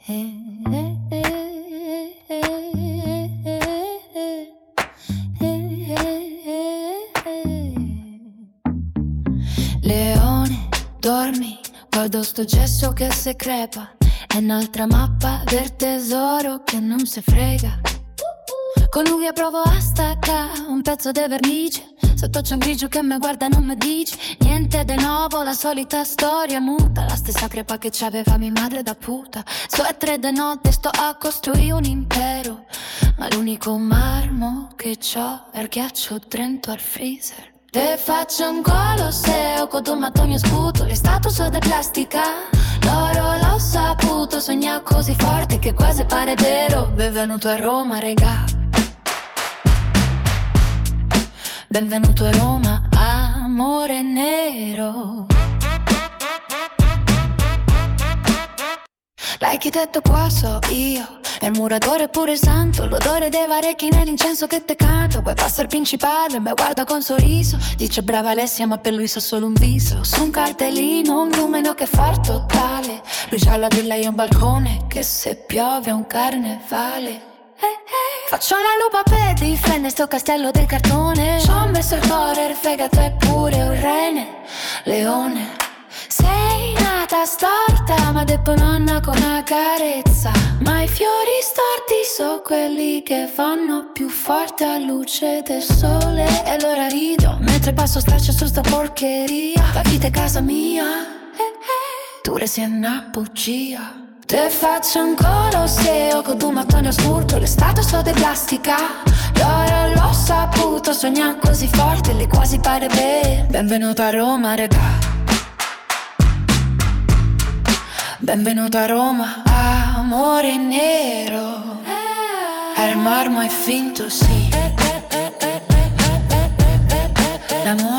Leone, dormi, guardo sto gesso che se crepa. È un'altra mappa del tesoro che non si frega. Con lui provo a staccare un pezzo di vernice. Sotto c'è un grigio che mi guarda e non mi dice niente di nuovo, la solita storia muta. La stessa crepa che c'aveva mia madre da puta. Su e 3 di notte sto a costruire un impero, ma l'unico marmo che c'ho è il ghiaccio dentro al freezer. Te faccio un colosseo con un mattone sputo, le statue di plastica. L'oro l'ho saputo, sogna così forte che quasi pare vero. Benvenuto a Roma, regà. Benvenuto a Roma, amore nero. L'architetto qua so io, e il muratore pure il santo. L'odore dei varecchi nell'incenso che te canto. Poi passa il principale, mi guarda con sorriso. Dice brava Alessia, ma per lui so solo un viso. Su un cartellino, un numero che fa il totale. Lui c'ha la villa e un balcone, che se piove è un carnevale. Faccio una lupa per difendere sto castello del cartone. C'ho messo il cuore, il fegato e pure un rene. Leone, sei nata storta, ma detto nonna con una carezza. Ma i fiori storti so quelli che fanno più forte a luce del sole. E allora rido mentre passo straccio su sta porcheria. La vita è casa mia, tu resti una bugia. Te faccio un colosseo con un mattone oscuro, le statue sono di plastica. L'oro l'ho saputo, sogna così forte, le quasi pare vero. Benvenuto a Roma, regà. Benvenuto a Roma, amore nero. È il marmo è finto, sì. L'amore